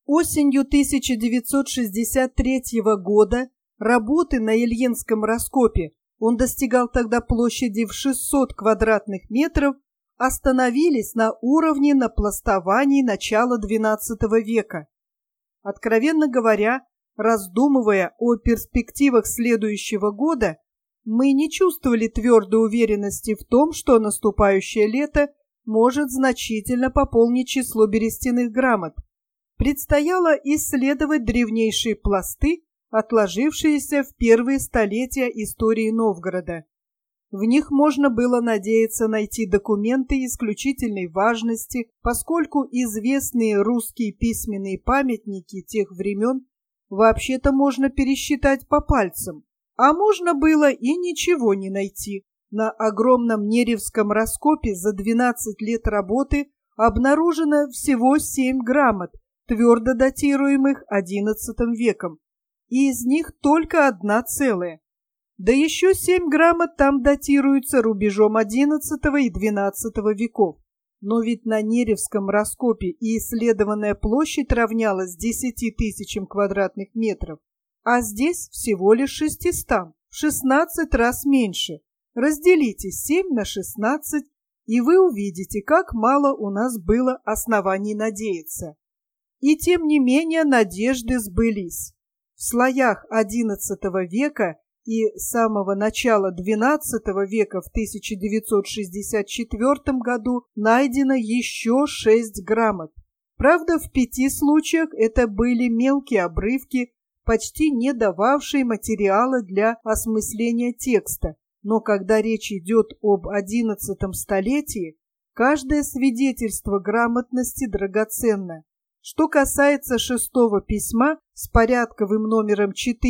Осенью 1963 года работы на Ильинском раскопе, он достигал тогда площади в 600 квадратных метров, остановились на уровне напластований начала XII века. Откровенно говоря, раздумывая о перспективах следующего года, мы не чувствовали твердой уверенности в том, что наступающее лето может значительно пополнить число берестяных грамот. Предстояло исследовать древнейшие пласты, отложившиеся в первые столетия истории Новгорода. В них можно было надеяться найти документы исключительной важности, поскольку известные русские письменные памятники тех времен вообще-то можно пересчитать по пальцам, а можно было и ничего не найти. На огромном Неревском раскопе за 12 лет работы обнаружено всего 7 грамот, твердо датируемых XI веком, и из них только одна целая. Да еще 7 грамот там датируются рубежом XI и XII веков. Но ведь на Неревском раскопе и исследованная площадь равнялась 10 тысячам квадратных метров, а здесь всего лишь 600, в 16 раз меньше. Разделите 7 на 16, и вы увидите, как мало у нас было оснований надеяться. И тем не менее надежды сбылись. В слоях XI века и самого начала XII века в 1964 году найдено еще 6 грамот. Правда, в 5 случаях это были мелкие обрывки, почти не дававшие материала для осмысления текста. Но когда речь идет об XI столетии, каждое свидетельство грамотности драгоценно. Что касается 6-го письма с порядковым номером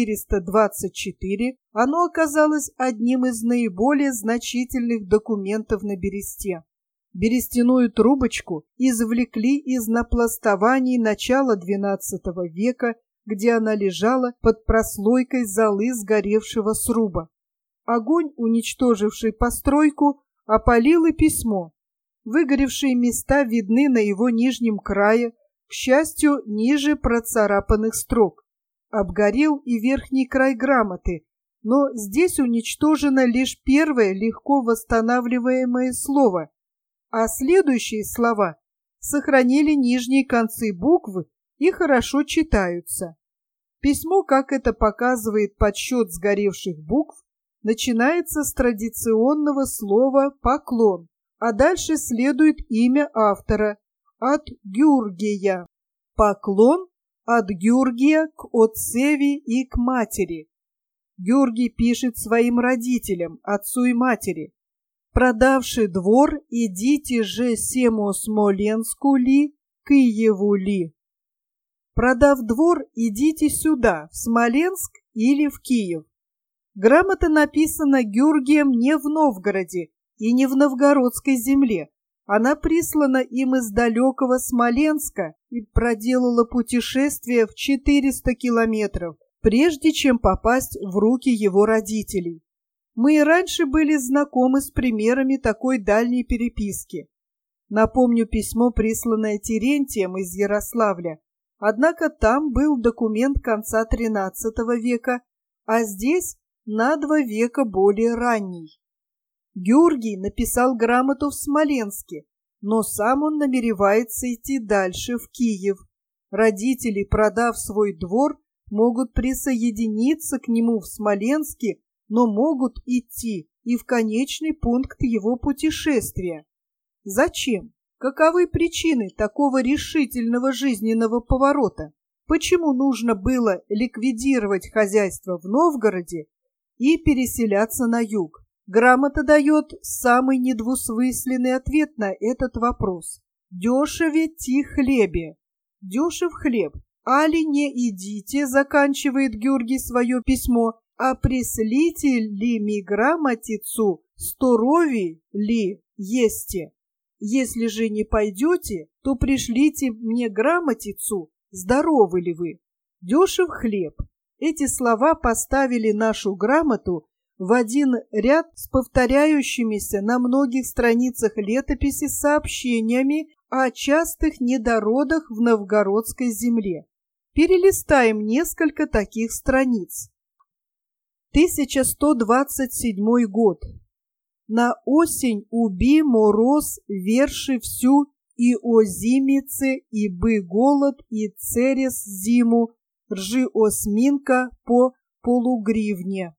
424, оно оказалось одним из наиболее значительных документов на бересте. Берестяную трубочку извлекли из напластований начала XII века, где она лежала под прослойкой золы сгоревшего сруба. Огонь, уничтоживший постройку, опалил и письмо. Выгоревшие места видны на его нижнем крае, к счастью, ниже процарапанных строк. Обгорел и верхний край грамоты, но здесь уничтожено лишь первое легко восстанавливаемое слово, а следующие слова сохранили нижние концы букв и хорошо читаются. Письмо, как это показывает подсчет сгоревших букв, начинается с традиционного слова «поклон», а дальше следует имя автора – от Гюргия. Поклон от Гюргия к отцеви и к матери. Гюргий пишет своим родителям, отцу и матери: «Продавши двор, идите же сему Смоленску ли, Киеву ли». Продав двор, идите сюда, в Смоленск или в Киев. Грамота написана Гюргием не в Новгороде и не в новгородской земле. Она прислана им из далекого Смоленска и проделала путешествие в 400 километров, прежде чем попасть в руки его родителей. Мы и раньше были знакомы с примерами такой дальней переписки. Напомню письмо, присланное Терентием из Ярославля. Однако там был документ конца XIII века, а здесь на 2 века более ранний. Георгий написал грамоту в Смоленске, но сам он намеревается идти дальше, в Киев. Родители, продав свой двор, могут присоединиться к нему в Смоленске, но могут идти и в конечный пункт его путешествия. Зачем? Каковы причины такого решительного жизненного поворота? Почему нужно было ликвидировать хозяйство в Новгороде и переселяться на юг? Грамота дает самый недвусмысленный ответ на этот вопрос. «Дешеве ти хлебе». Дешев хлеб. «Али не идите», заканчивает Георгий свое письмо, «а прислите ли ми грамотицу, сторови ли есте? Если же не пойдете, то пришлите мне грамотицу, здоровы ли вы». Дешев хлеб. Эти слова поставили нашу грамоту в один ряд с повторяющимися на многих страницах летописи сообщениями о частых недородах в новгородской земле. Перелистаем несколько таких страниц. 1127 год. На осень уби мороз верши всю, и озимице, и бы голод, и церес зиму, ржи осминка по полугривне.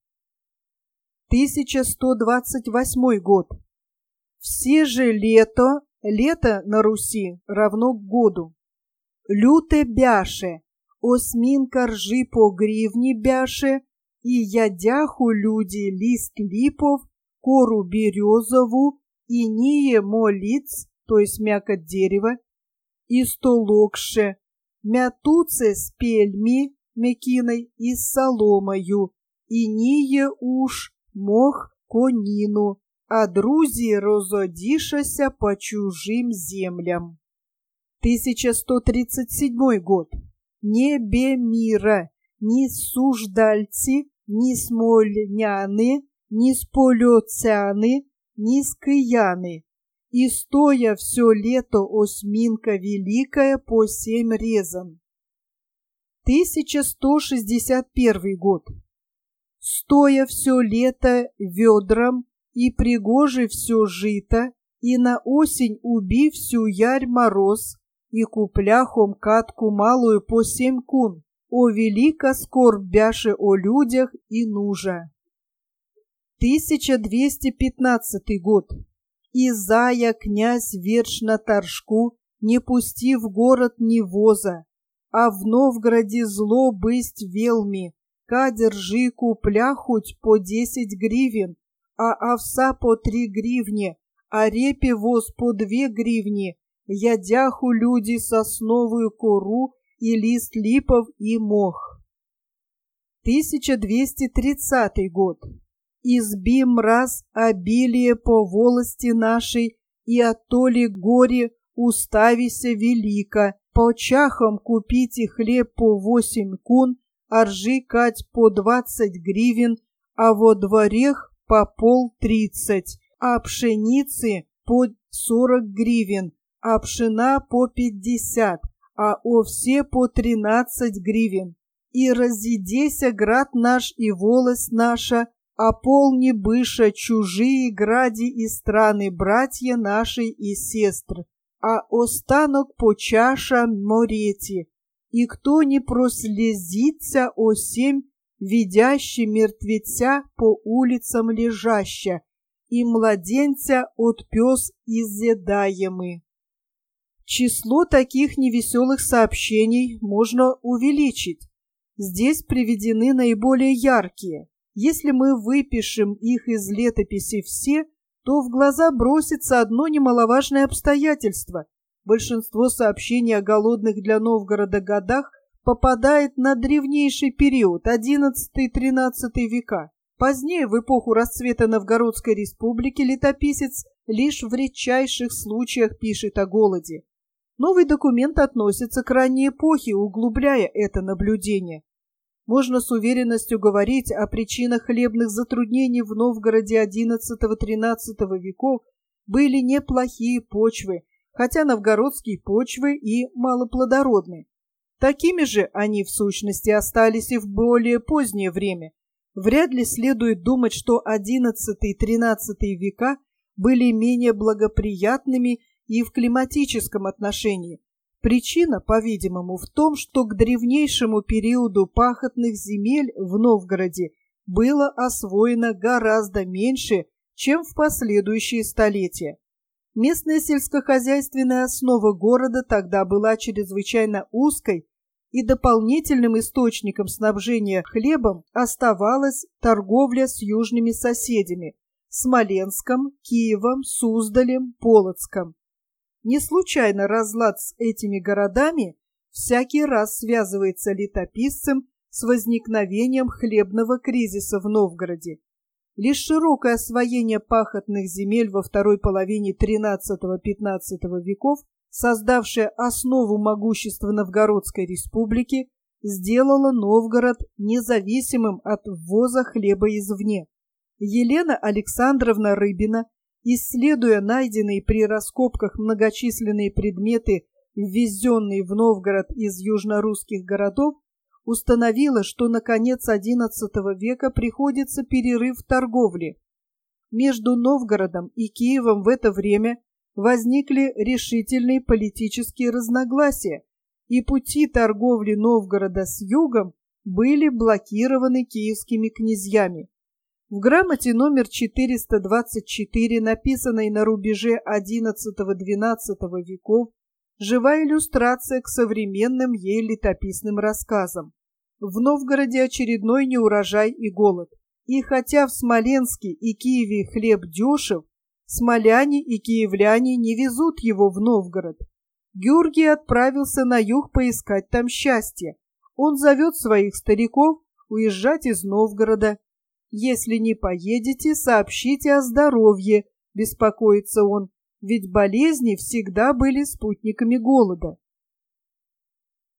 1128 год. Все же лето на Руси равно году. Люте бяше, осминка ржи по гривне бяше, и ядяху люди лист липов, кору березову, и ние молиц, то есть мякоть дерева, и столокше, мятуце с пельми, мекиной, и с соломою, и ние уж мох конину, а друзі розодішася по чужим землям. 1137 год. Не бе мира, ни суждальцы, ни смольняны, ни сполёцяны, ни скияны. И стоя все лето осминка великая по 7 резан. 1161 год. Стоя все лето ведром, и пригожи все жито, и на осень уби всю ярь мороз, и купляхом катку малую по 7 кун, о велика скорбь бяше о людях и нужа. 1215 год. И зая князь верш на торжку, не пусти в город ни воза, а в Новгороде зло бысть велми, ка держи купля хоть по 10 гривен, а овса по 3 гривни, а репе воз по 2 гривни, ядяху люди сосновую кору и лист липов и мох. 1230 год. Изби мраз обилие по волости нашей, и оттоли горе уставися велика, по чахам купите хлеб по 8 кун, а ржи кать по 20 гривен, а во дворех по 30, а пшеницы по 40 гривен, а пшена по 50, а овсе по 13 гривен. И разъедеся град наш и волость наша, а полни быша чужие гради и страны братья наши и сестры, а останок по чаша морети, и кто не прослезится о 7, видящий мертвеца по улицам лежаща, и младенца от пес изъедаемый. Число таких невеселых сообщений можно увеличить. Здесь приведены наиболее яркие. Если мы выпишем их из летописи все, то в глаза бросится одно немаловажное обстоятельство. Большинство сообщений о голодных для Новгорода годах попадает на древнейший период, XI-XIII века. Позднее, в эпоху расцвета Новгородской республики, летописец лишь в редчайших случаях пишет о голоде. Новый документ относится к ранней эпохе, углубляя это наблюдение. Можно с уверенностью говорить о причинах хлебных затруднений в Новгороде XI-XIII веков были неплохие почвы, хотя новгородские почвы и малоплодородны. Такими же они в сущности остались и в более позднее время. Вряд ли следует думать, что XI-XIII века были менее благоприятными и в климатическом отношении. Причина, по-видимому, в том, что к древнейшему периоду пахотных земель в Новгороде было освоено гораздо меньше, чем в последующие столетия. Местная сельскохозяйственная основа города тогда была чрезвычайно узкой, и дополнительным источником снабжения хлебом оставалась торговля с южными соседями – Смоленском, Киевом, Суздалем, Полоцком. Не случайно разлад с этими городами всякий раз связывается летописцем с возникновением хлебного кризиса в Новгороде. Лишь широкое освоение пахотных земель во второй половине XIII-XV веков, создавшее основу могущества Новгородской республики, сделало Новгород независимым от ввоза хлеба извне. Елена Александровна Рыбина исследуя найденные при раскопках многочисленные предметы, ввезенные в Новгород из южнорусских городов, установила, что на конец XI века приходится перерыв в торговле. Между Новгородом и Киевом в это время возникли решительные политические разногласия, и пути торговли Новгорода с югом были блокированы киевскими князьями. В грамоте номер 424, написанной на рубеже XI-XII веков, жива иллюстрация к современным ей летописным рассказам. В Новгороде очередной неурожай и голод. И хотя в Смоленске и Киеве хлеб дешев, смоляне и киевляне не везут его в Новгород. Георгий отправился на юг поискать там счастья. Он зовет своих стариков уезжать из Новгорода. «Если не поедете, сообщите о здоровье», — беспокоится он, ведь болезни всегда были спутниками голода.